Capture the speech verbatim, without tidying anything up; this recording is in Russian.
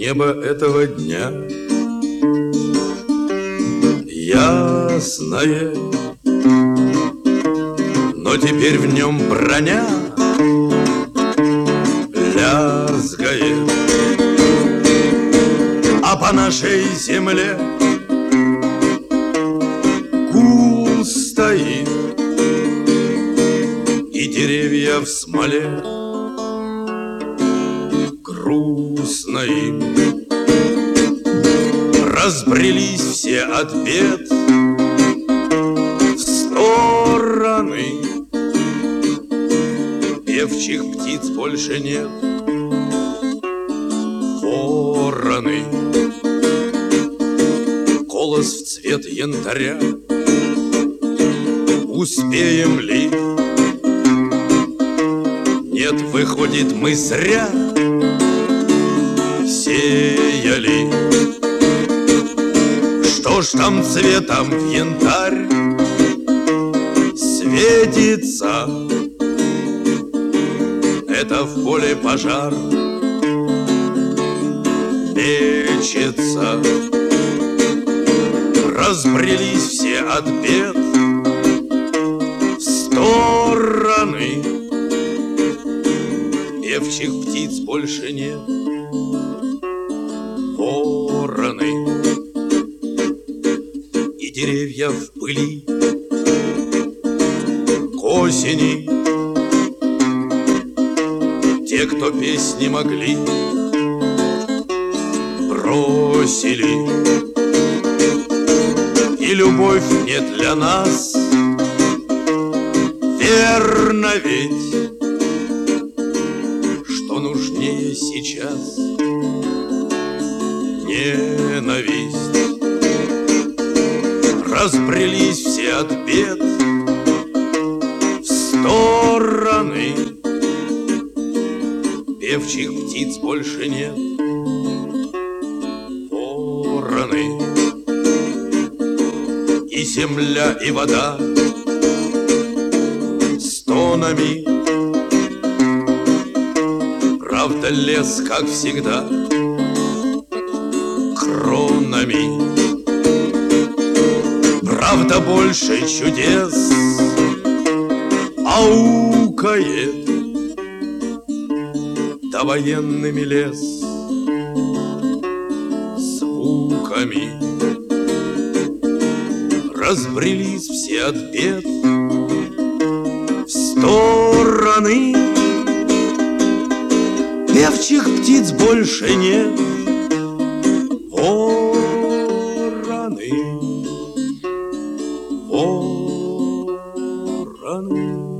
Небо этого дня ясное, но теперь в нем броня лязгает, а по нашей земле гул стоит, и деревья в смоле грустно им. Разбрелись все от бед в стороны, певчих птиц больше нет. Вороны, голос в цвет янтаря, успеем ли? Нет, выходит, мы зря сеяли. Что ж там цветом в янтарь светится? Это в поле пожар мечется. Разбрелись все от бед в стороны, певчих птиц больше нет. Вороны и деревья в пыли к осени, те, кто песни могли, бросили. И любовь не для нас, верно ведь, что нужнее сейчас ненависть. Разбрелись все от бед в стороны, певчих птиц больше нет. Вороны и земля, и вода стонами, правда, лес, как всегда, кронами. Правда, больше чудес аукает, да военными лес звуками. Разбрелись все от бед в стороны, певчих птиц больше нет. Вороны, вороны.